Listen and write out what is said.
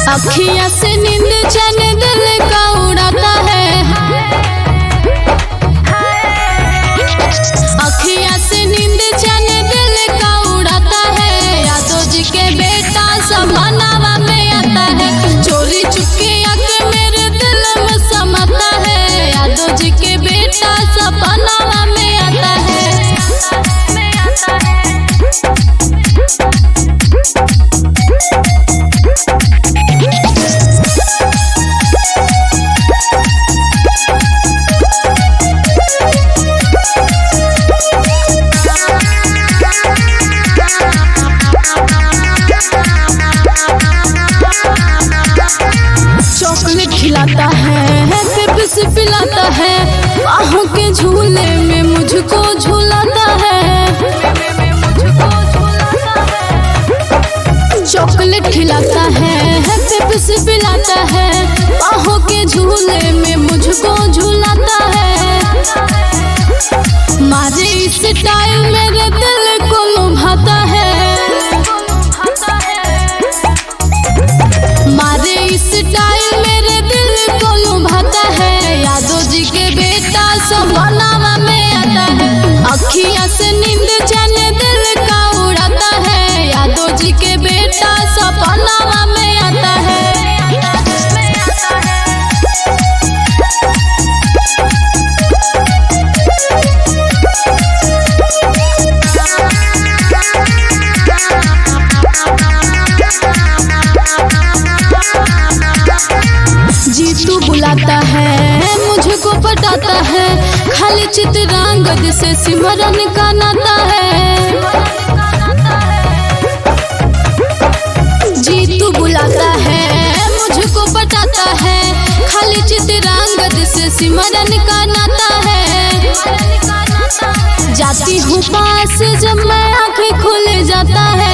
अखियाँ से नींद चैन दिल का उड़ाता है। अखियाँ से नींद चैन दिल का उड़ाता है। यादव जी के बेटा समानावा में आता है। चोरी चुपके आके मेरे दिल में समाता है। यादव जी के बेटा सपनावा में आता है। चॉकलेट खिलाता है, पेप्सी पिलाता है, बाहों के झूले में मुझको झूलाता है। चॉकलेट खिलाता है, पेप्सी पिलाता है, बाहों के झूले में मुझको झूलाता है। मारे इस स्टाइल मेरे दिल को लुभाता है। मारे इस स्टाइल मेरे दिल को लुभाता है। यादव जी के बेटा सपनावा में आता है। अखियाँ से नींद चैन दिल का उड़ाता है। यादव जी के बेटा सपनावा में आता है। जीतू बुलाता है, मुझको पटाता है, खाली चित्रांगद से सिमरन का नाता है। जीतू बुलाता है, मुझको पटाता है, खाली चित्रांगद से सिमरन का नाता है। जाती हूँ पास जब मैं आँखें खुल जाता है।